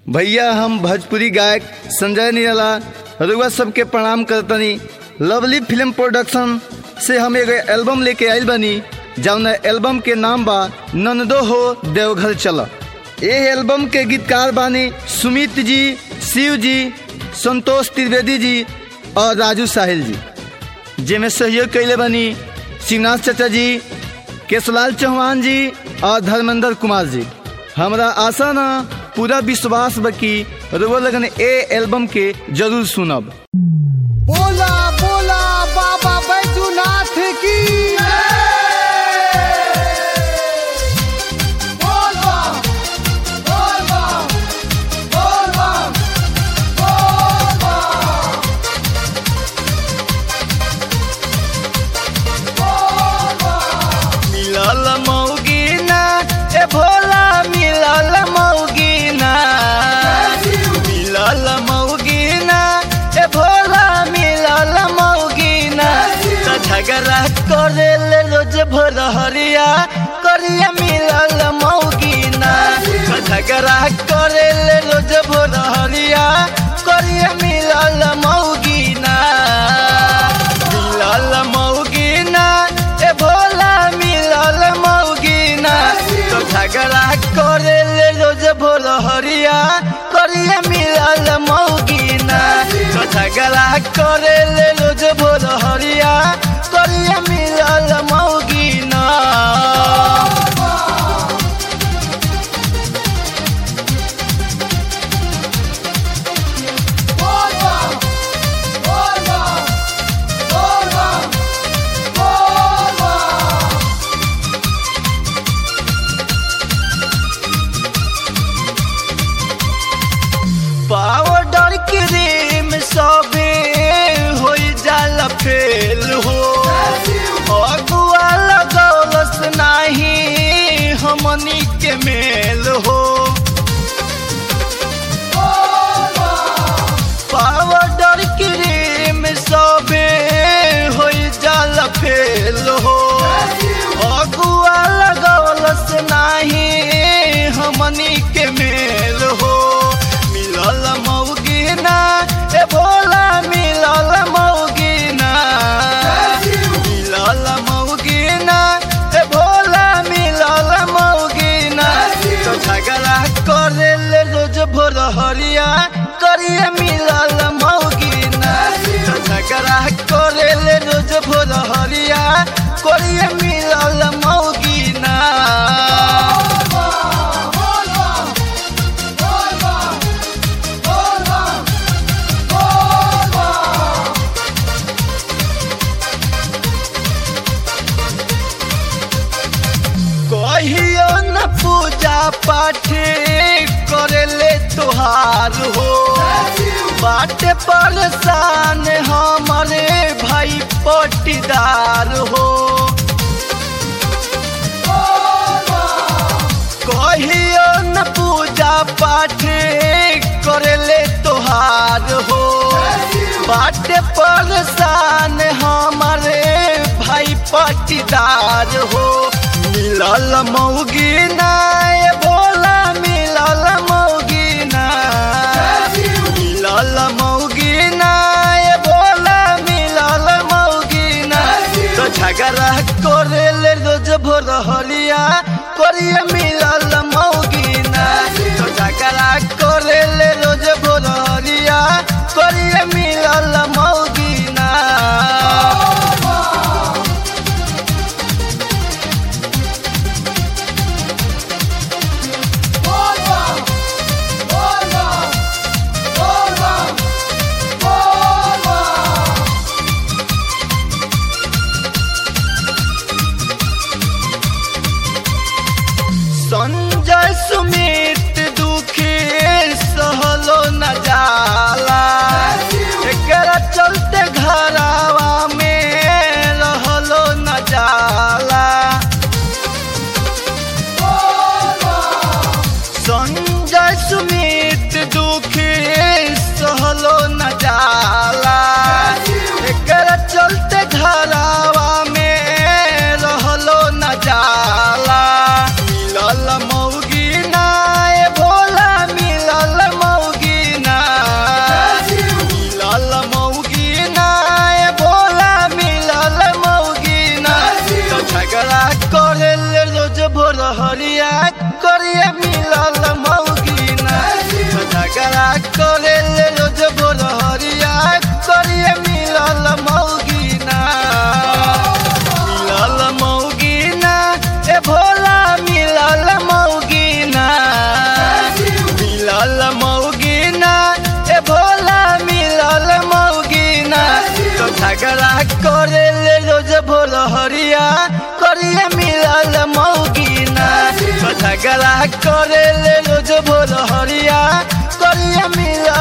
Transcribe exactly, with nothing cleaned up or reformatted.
भैया हम भोजपुरी गायक संजय निराला रउआ सबके प्रणाम करतनी। लवली फिल्म प्रोडक्शन से हम एगो एल्बम लेके आइल बनी जौन एल्बम के नाम बा नंदो हो देवघर चला। ये एल्बम के गीतकार बानी सुमित जी, शिव जी, संतोष त्रिवेदी जी और राजू साहिल जी, जिसमें सहयोग कैले बनी शिवनाथ चाचा जी, केशलाल चौहान जी और धर्मेंद्र कुमार जी। हमरा आशा ना पूरा विश्वास बकी रउआ लगन ए एल्बम के जरूर सुनब। बोला बोला बाबा बैजूनाथ की झगड़ा करेले रोज भोर हरिया करिया मिलल मौगिना। झगड़ा करेले रोज भोर हरिया करिया मिलल मौगिना। मिलल मौगिना ए भोला मिलल मौगिना। तो झगड़ा करेले रोज भोर हरिया करिया मिलल मौगिना। तो झगड़ा करेले रोज भोर हरिया करिया मिलल मौगिना। पाउडर क्रीम सबे हो जाला फेल हो। अगुआ लगौलस नाही हमनी के मेल हो। पाउडर क्रीम सबे हो जाला फेल हो। अगुआ लगौलस नाही हमनी के मेल हो। मिलल मौगिना ए भोला मिलल मौगिना। मिलल मौगिना ए भोला मिलल मौगिना। तो झगड़ा करेले रोज भोर हरिया करिया मिलल मौगिना। तो झगड़ा करेले रोज भोर हरिया करिया मिलल मौगिना। कहियो न पूजा पाठ करेले तोहार हो। बाटे परेशान हमारे भाई पटीदार हो। कहियो न पूजा पाठ करेले तोहार हो। बाटे परेशान हमारे भाई पटीदार हो। मिलल मौगिना ए भोला मिलल मौगिना। मिलल मौगिना ए भोला मिलल मौगिना। तो झगड़ा करेले रोज भोर हरिया करिया मिलल मौगिना। तो झगड़ा करेले रोज भोर हरिया करिया मिलल मौगिना। संजय सुमित दुखी सहल हरिया करिए मिलल मौगिना तो झगड़ा करे ले रोज भोर हरिया करिए मिलल